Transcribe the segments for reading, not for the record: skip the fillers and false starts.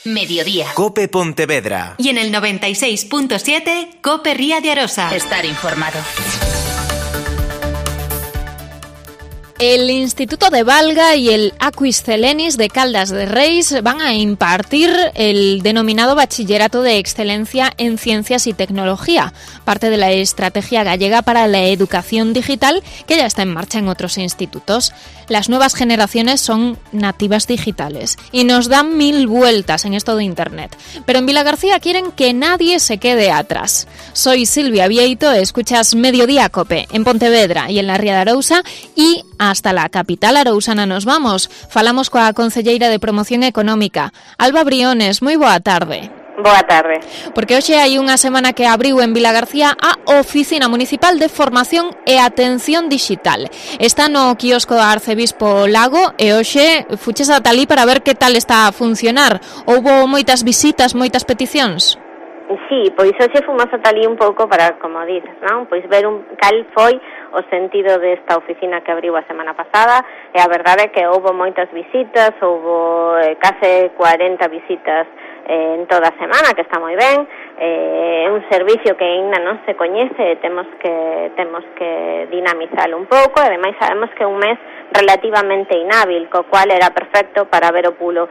Mediodía. COPE Pontevedra. Y en el 96.7, COPE Ría de Arosa. Estar informado. El Instituto de Valga y el Aquis Celenis de Caldas de Reis van a impartir el denominado Bachillerato de Excelencia en Ciencias y Tecnología, parte de la estrategia gallega para la educación digital que ya está en marcha en otros institutos. Las nuevas generaciones son nativas digitales y nos dan 1000 vueltas en esto de Internet. Pero en Vilagarcía quieren que nadie se quede atrás. Soy Silvia Vieito, escuchas Mediodía COPE en Pontevedra y en la Ría de Arousa y hasta la capital arousana nos vamos. Falamos coa concelleira de Promoción Económica, Alba Briones. Moi boa tarde. Boa tarde. Porque hoxe hai unha semana que abriu en Vilagarcía a Oficina Municipal de Formación e Atención Digital. Está no quiosco do Arcebispo Lago e hoxe fuches ata alí para ver que tal está a funcionar. Houbo moitas visitas, moitas peticións? Sí, pois hoxe fomos ata ali un pouco para, como dices, non? Pois ver cal foi o sentido desta oficina que abriu a semana pasada, e a verdade é que houbo moitas visitas, houbo case 40 visitas en toda a semana, que está moi ben. É un servicio que ainda non se coñece, temos que dinamizalo un pouco, e ademais sabemos que é un mes relativamente inhábil, co cual era perfecto para ver o pulo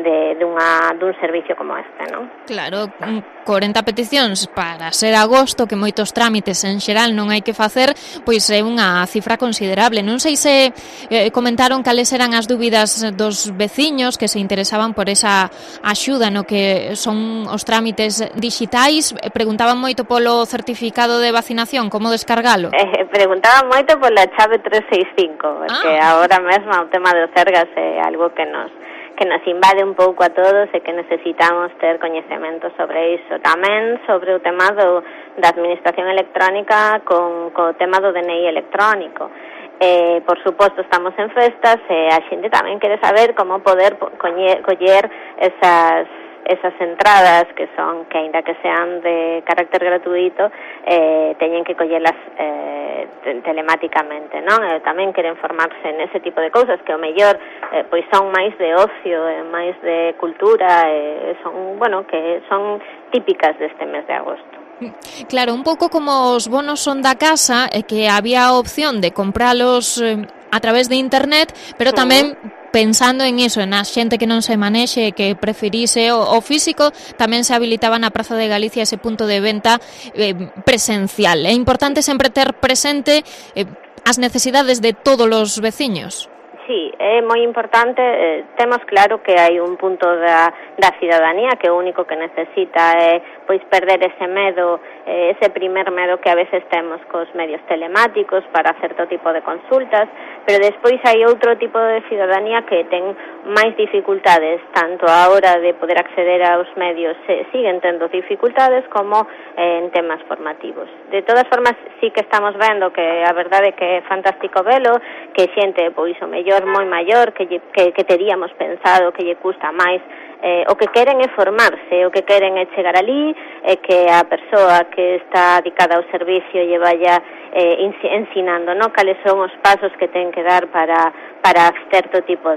dun servicio como este, non? Claro, 40 peticións para ser agosto, que moitos trámites en xeral non hai que facer, pois é unha cifra considerable. Non sei se comentaron cales eran as dúbidas dos veciños que se interesaban por esa axuda no que son os trámites digitais. Preguntaban moito polo certificado de vacinación, como descargalo? Preguntaban moito pola chave 365, porque agora mesmo o tema do Sergas é algo que nos invade un pouco a todos e que necesitamos ter coñecemento sobre iso. Tamén sobre o tema da administración electrónica co tema do DNI electrónico. Por suposto, estamos en festas e a xente tamén quere saber como poder coller esas entradas que aínda que sean de carácter gratuito, teñen que collelas telemáticamente, non? Tamén queren formarse nese tipo de cousas que o mellor pois son máis de ocio, máis de cultura, que son típicas deste mes de agosto. Claro, un pouco como os bonos son da casa, que había a opción de compralos a través de internet, pero tamén pensando en iso, en a xente que non se manexe, que preferise o físico, tamén se habilitaba na Praza de Galicia ese punto de venta presencial. É importante sempre ter presente as necesidades de todos os veciños. Sí, é moi importante. Temos claro que hai un punto da cidadanía que o único que necesita é pois perder ese medo, ese primer medo que a veces temos cos medios telemáticos para certo tipo de consultas, pero despois hai outro tipo de cidadanía que ten máis dificultades, tanto a hora de poder acceder aos medios, siguen tendo dificultades como en temas formativos. De todas formas, sí que estamos vendo que a verdade é que é fantástico velo, que xente pois o mellor moi maior que teríamos pensado que lle custa máis, o que queren é formarse, o que queren é chegar ali, e que a persoa que está dedicada ao servicio lle vaya ensinando, non? Cales son os pasos que ten que dar para certo tipo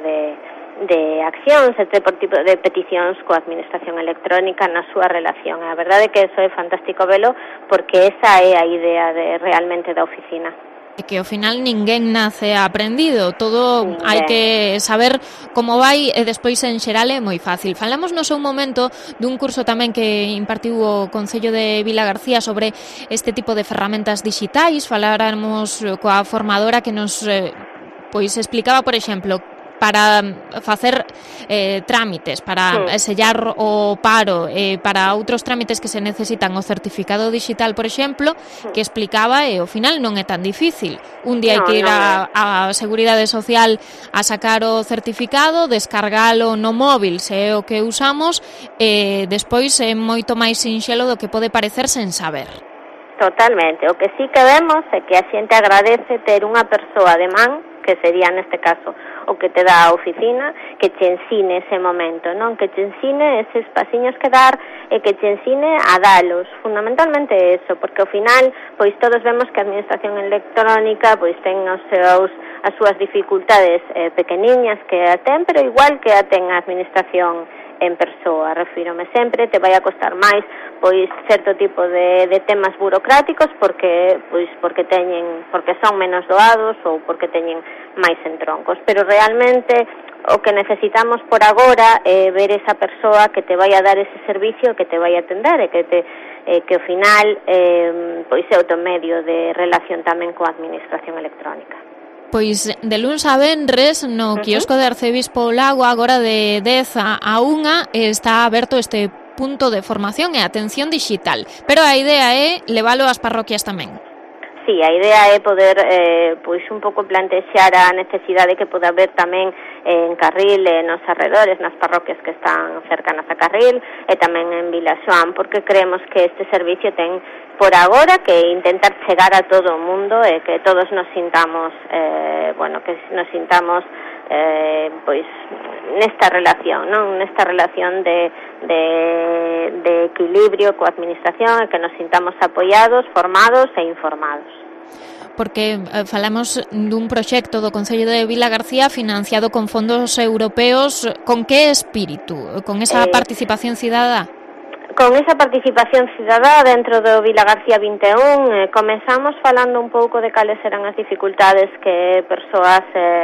de accións, certo tipo de peticións coa administración electrónica na súa relación. A verdade é que eso é fantástico velo, porque esa é a idea realmente da oficina. É que ao final ninguén nace aprendido, todo hai que saber como vai e despois en xeral é moi fácil. Falamos no seu momento dun curso tamén que impartiu o Concello de Vilagarcía sobre este tipo de ferramentas digitais. Faláramos coa formadora que nos pois explicaba, por exemplo, para facer trámites, para sellar o paro, para outros trámites que se necesitan o certificado digital, por exemplo, que explicaba e ao final non é tan difícil. Un día hai que ir á Seguridade Social a sacar o certificado, descargalo no móvil, se é o que usamos, e despois é moito máis sinxelo do que pode parecer sen saber. Totalmente. O que sí que vemos é que a xente agradece ter unha persoa de man, que sería neste caso o que te dá a oficina, que te ensine ese momento, non? Que te ensine eses pasiños que dar e que te ensine a dalos. Fundamentalmente eso, porque ao final, pois todos vemos que a administración electrónica pois ten as súas dificultades pequeniñas que a ten, pero igual que a ten a administración en persoa, refírome sempre, te vai a costar máis pois certo tipo de temas burocráticos porque son menos doados ou porque teñen máis entroncos, pero realmente o que necesitamos por agora é ver esa persoa que te vai a dar ese servicio, que te vai a atender e que ao final pois é outro medio de relación tamén coa administración electrónica. Pois de luns a venres no quiosco de Arcebispo Lago agora de 10 a 1 está aberto este punto de formación e atención digital, pero a idea é levalo ás parroquias tamén. Sí, a idea é poder pois un pouco plantexar a necesidade que pode haber tamén en Carril e nos arredores, nas parroquias que están cercanas a Carril e tamén en Vilaxoán, porque creemos que este servicio ten por agora que intentar chegar a todo o mundo e que todos nos sintamos pois nesta relación, non? Nesta relación de equilibrio coa administración e que nos sintamos apoiados, formados e informados. Porque falamos dun proxecto do Concello de Vilagarcía financiado con fondos europeos, con que espírito? Con esa participación cidadá? Con esa participación cidadá dentro do Vilagarcía 21 comenzamos falando un pouco de cales eran as dificultades que persoas,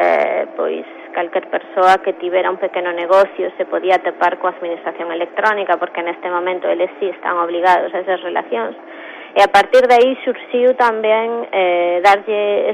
pois calquer persoa que tivera un pequeno negocio se podía topar coa administración electrónica, porque neste momento eles sí están obligados a esas relacións. E a partir de aí surxiu tamén darlle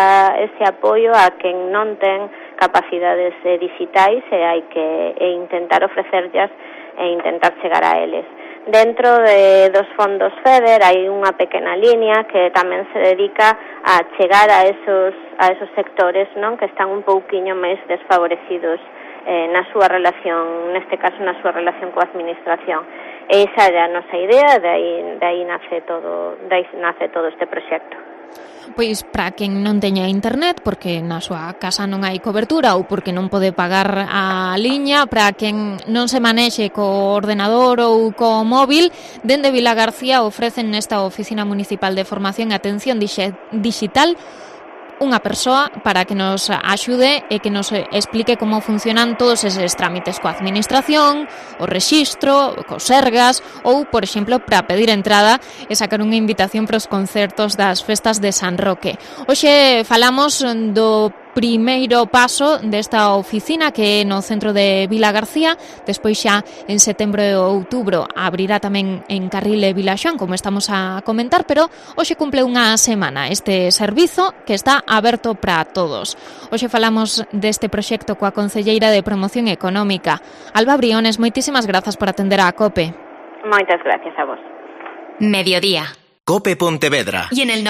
ese apoio a quen non ten capacidades digitais e hai que intentar ofrecerllas e intentar chegar a eles. Dentro dos fondos FEDER hai unha pequena línea que tamén se dedica a chegar a esos sectores, non, que están un pouquiño máis desfavorecidos na súa relación, neste caso na súa relación coa administración. Esa é a nosa idea, de aí nace todo este proxecto. Pois para quen non teña internet, porque na súa casa non hai cobertura ou porque non pode pagar a liña, para quen non se manexe co ordenador ou co móvil, dende Vilagarcía ofrecen nesta Oficina Municipal de Formación e Atención Digital unha persoa para que nos axude e que nos explique como funcionan todos eses trámites coa administración, o rexistro, cos sergas ou, por exemplo, para pedir entrada e sacar unha invitación para os concertos das festas de San Roque. Hoxe falamos do primeiro paso desta oficina que é no centro de Vilagarcía, despois xa en setembro e outubro abrirá tamén en Carril e Vilaxoán, como estamos a comentar, pero hoxe cumple unha semana este servizo que está aberto para todos. Hoxe falamos deste proxecto coa concelleira de Promoción Económica, Alba Briones. Moitísimas grazas por atender a COPE. Moitas gracias a vos. Mediodía. COPE Pontevedra. Y en el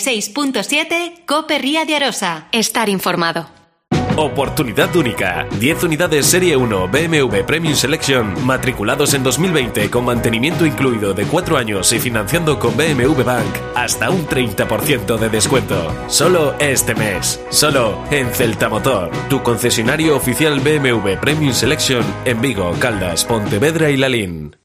96.7, COPE Ría de Arosa. Estar informado. Oportunidad única. 10 unidades Serie 1 BMW Premium Selection matriculados en 2020 con mantenimiento incluido de 4 años y financiando con BMW Bank hasta un 30% de descuento. Solo este mes. Solo en Celta Motor, tu concesionario oficial BMW Premium Selection en Vigo, Caldas, Pontevedra y Lalín.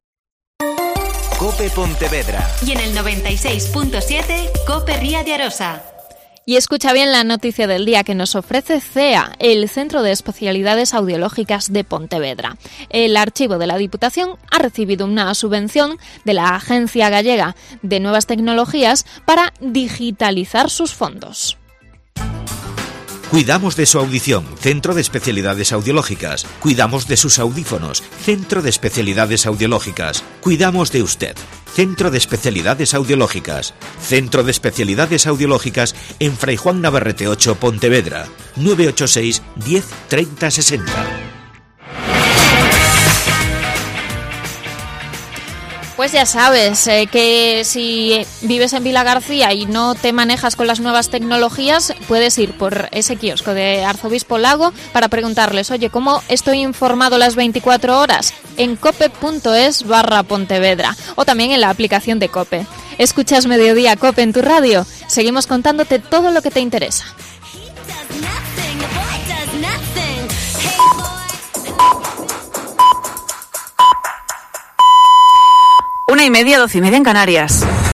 COPE Pontevedra. Y en el 96.7, COPE Ría de Arosa. Y escucha bien la noticia del día que nos ofrece CEA, el Centro de Especialidades Audiológicas de Pontevedra. El archivo de la Diputación ha recibido una subvención de la Agencia Gallega de Nuevas Tecnologías para digitalizar sus fondos. Cuidamos de su audición, Centro de Especialidades Audiológicas. Cuidamos de sus audífonos, Centro de Especialidades Audiológicas. Cuidamos de usted, Centro de Especialidades Audiológicas. Centro de Especialidades Audiológicas en Fray Juan Navarrete 8, Pontevedra. 986 10 30 60. Pues ya sabes que si vives en Vilagarcía y no te manejas con las nuevas tecnologías, puedes ir por ese kiosco de Arzobispo Lago para preguntarles, oye, ¿cómo estoy informado las 24 horas? En cope.es/Pontevedra o también en la aplicación de COPE. ¿Escuchas Mediodía COPE en tu radio? Seguimos contándote todo lo que te interesa. Una y media, 12:30 en Canarias.